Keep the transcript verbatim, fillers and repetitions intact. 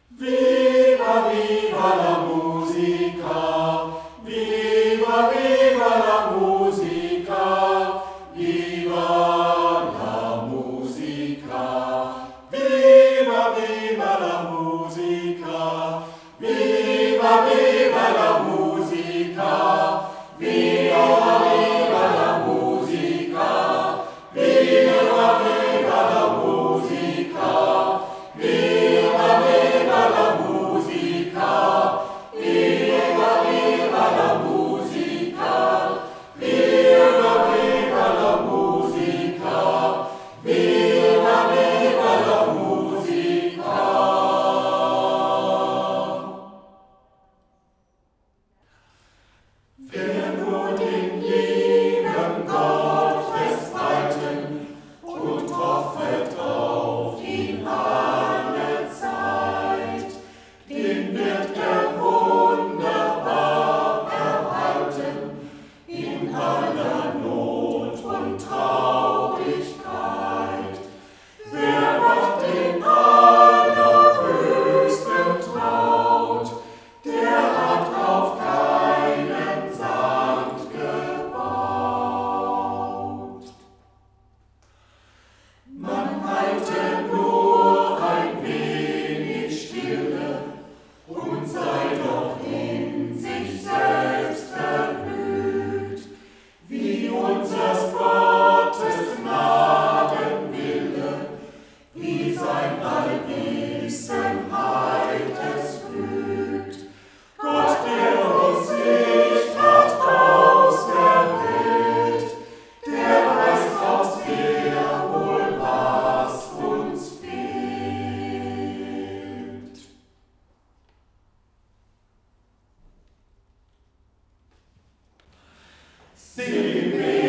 Viva, viva la musica, viva, viva la musica, viva la musica, viva, viva la musica, viva, viva la musica, viva, viva la musica, viva, viva la musica, viva, viva la musica, viva, viva la musica, viva, viva la musica, viva, viva la musica. Wer nur den lieben Gott festhalten und hoffet auf ihn alle Zeit, den wird er wunderbar erhalten in aller Not und Traurigkeit. Wer Gott den Allerhöchsten traut, der hat auf keinen Sand gebaut. Man halte nur ein wenig Stille und sei doch in sich selbst vergnügt, wie unsers Gottes Gnadenwille, wie sein Allwissenheit es fügt. Gott, der uns nicht hat auserwählt, der weiß auch sehr wohl, was uns fehlt. Sing